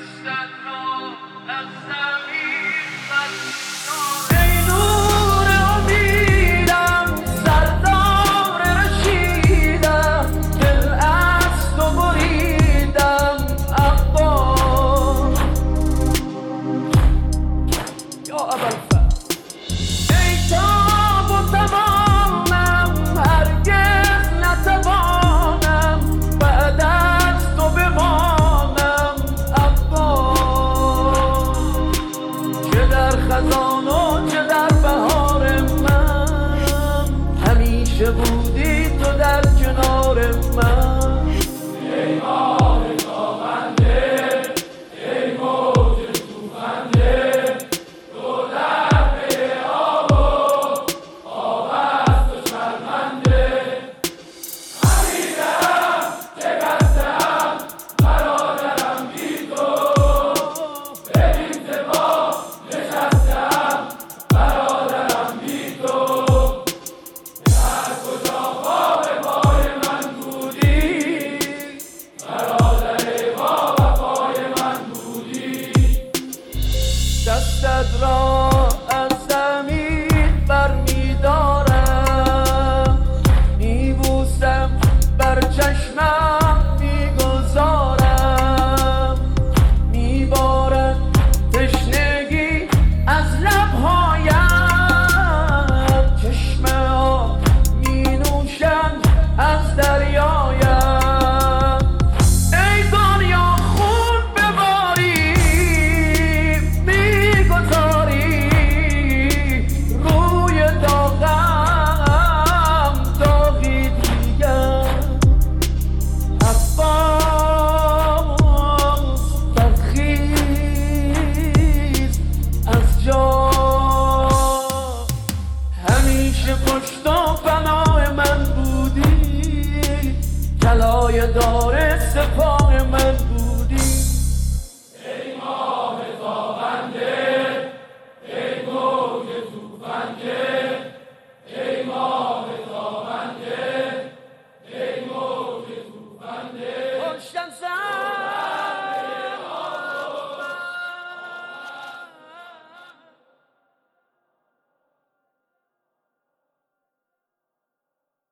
بودی تو در کنار من. ای ماه تابنده، ای موج توفنده، تو در پی آب است و شرمنده. خمیده‌ام شکسته‌ام برادرم بی تو، بدین سپاه نشسته‌ام برادرم بی تو. دستت را از زمین برمی‌دارم، می‌بوسم بر چشمم می‌گذارم، می‌بارد تشنگی از لب‌هایم، چشمه‌ها می‌نوشند از دریایم. پشت و پناه من بودی، کلای دار